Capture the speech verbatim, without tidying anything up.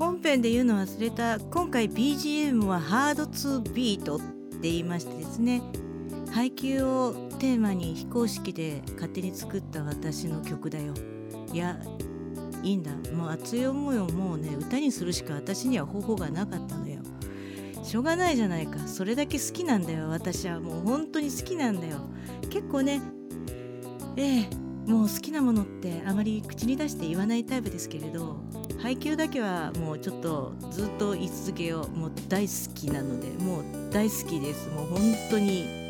本編で言うの忘れた。今回 ビージーエム はハードツービートって言いましてですね、配給をテーマに非公式で勝手に作った私の曲だよ。いや、いいんだ。もう熱い思いをもうね歌にするしか私には方法がなかったのよ。しょうがないじゃないか。それだけ好きなんだよ。私はもう本当に好きなんだよ。結構ね、ええもう好きなものってあまり口に出して言わないタイプですけれど、配給だけはもうちょっとずっと言い続けよう。もう大好きなので、もう大好きです。もう本当に